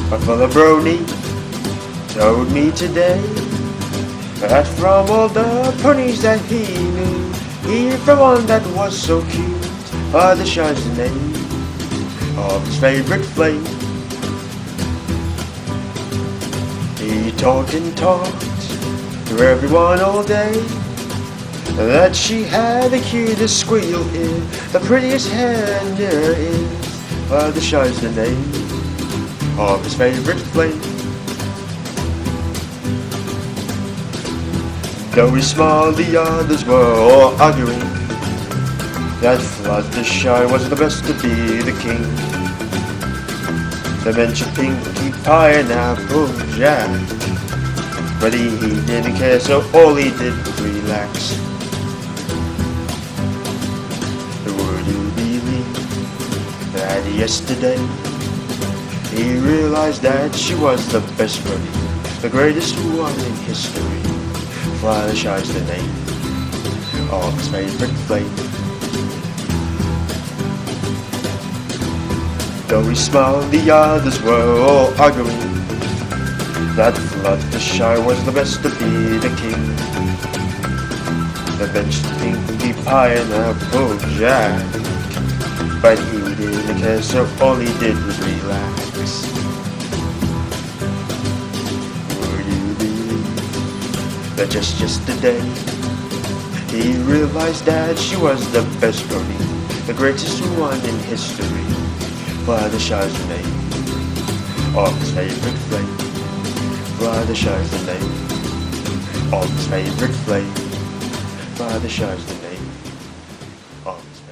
A fellow brony told me today that from all the ponies that he knew, he found one that was so cute. Father shines the name of his favorite flame. He talked and talked to everyone all day, that she had the cutest squeal ear, the prettiest hair and near ears. Father shines the name of his favorite flame. Though he smiled, the others were all arguing that Fluttershy was the best to be the king. They mentioned Pinkie Pie and Apple Jack, but he didn't care, so all he did was relax. Would you believe that yesterday he realized that she was the best bunny, the greatest one in history? Fluttershy's the name of his favorite flame. Though he smiled, the others were all arguing that Fluttershy was the best to be the king. They mentioned Pinkie Pie and Apple Jack, but he didn't care, so all he did was relax. Would you believe that just yesterday he realized that she was the best pony, the greatest one in history? Fluttershy's the name of his favorite flame. Fluttershy's the name of his favorite flame. Fluttershy's the name of his